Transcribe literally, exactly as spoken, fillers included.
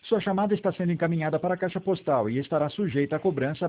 Sua chamada está sendo encaminhada para a caixa postal e estará sujeita a cobrança